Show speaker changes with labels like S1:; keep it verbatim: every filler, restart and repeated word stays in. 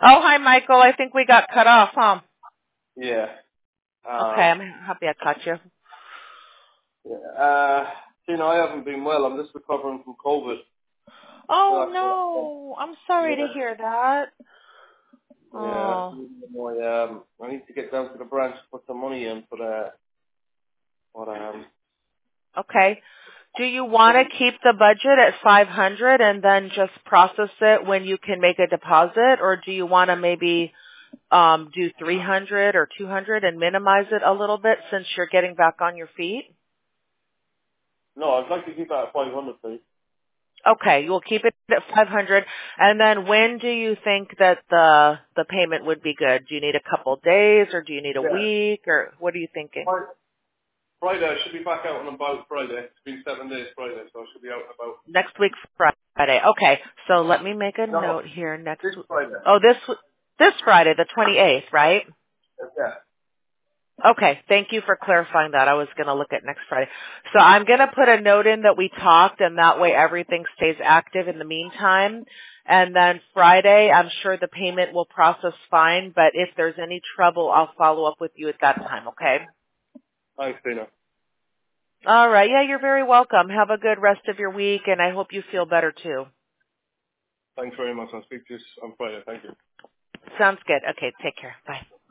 S1: Oh, hi, Michael. I think we got cut off, huh?
S2: Yeah.
S1: Okay,
S2: Um,
S1: I'm happy I caught you.
S2: yeah. Uh, you know, I haven't been well. I'm just recovering from COVID. So
S1: Oh,
S2: that's what,
S1: no. I'm sorry to
S2: yeah.
S1: hear that.
S2: Yeah.
S1: Oh,
S2: I, um, I need to get down to the branch to put some money in for the, what, um,
S1: okay. Do you want to keep the budget at five hundred and then just process it when you can make a deposit, or do you want to maybe um, do three hundred or two hundred and minimize it a little bit since you're getting back on your feet?
S2: no, I'd like to keep that at five hundred, please.
S1: Okay, you'll keep it at five hundred. And then when do you think that the the payment would be good? Do you need a couple days or do you need a
S2: Yeah.
S1: week or what are you thinking?
S2: Fri- Friday, I should be back out and about Friday. It's been seven days Friday, so I should be out and about.
S1: Next week Friday. Okay. So let me make a
S2: No,
S1: note here next
S2: this Friday.
S1: Oh, this this Friday, the twenty-eighth, right?
S2: Yeah.
S1: Okay, thank you for clarifying that. I was going to look at next Friday. So I'm going to put a note in that we talked, and that way everything stays active in the meantime. And then Friday, I'm sure the payment will process fine, but if there's any trouble, I'll follow up with you at that time, okay?
S2: Thanks, Dina.
S1: All right. Yeah, you're very welcome. Have a good rest of your week, and I hope you feel better too.
S2: Thanks very much. I'll speak to you on Friday. Thank you.
S1: Sounds good. Okay, take care. Bye.